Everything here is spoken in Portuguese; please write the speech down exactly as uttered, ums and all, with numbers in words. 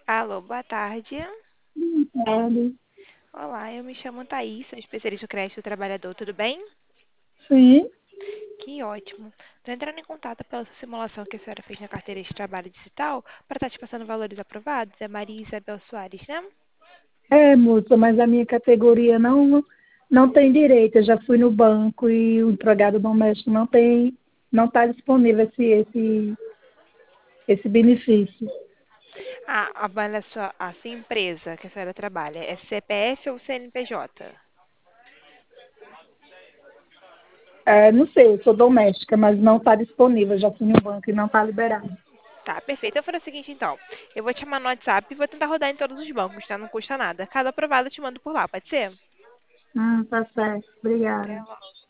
Alô, boa tarde. Sabe? Olá, eu me chamo Thaís, sou especialista do crédito do trabalhador, tudo bem? Sim, Que ótimo. Estou entrando em contato pela sua simulação que a senhora fez na carteira de trabalho digital para estar te passando valores aprovados. É Maria Isabel Soares, né? é, moça, mas a minha categoria não, não tem direito. Eu já fui no banco e o empregado doméstico não tem, não está disponível esse, esse, esse benefício. Ah, a, mas a sua, a sua empresa que a senhora trabalha é C P F ou C N P J? É, não sei, eu sou doméstica, mas não está disponível. Eu já fui no banco e não está liberado. Tá, perfeito. Eu vou fazer o seguinte, então. Eu vou te chamar no WhatsApp e vou tentar rodar em todos os bancos, tá? Não custa nada. Caso aprovado, eu te mando por lá, pode ser? Hum, tá certo. Até Obrigada. logo.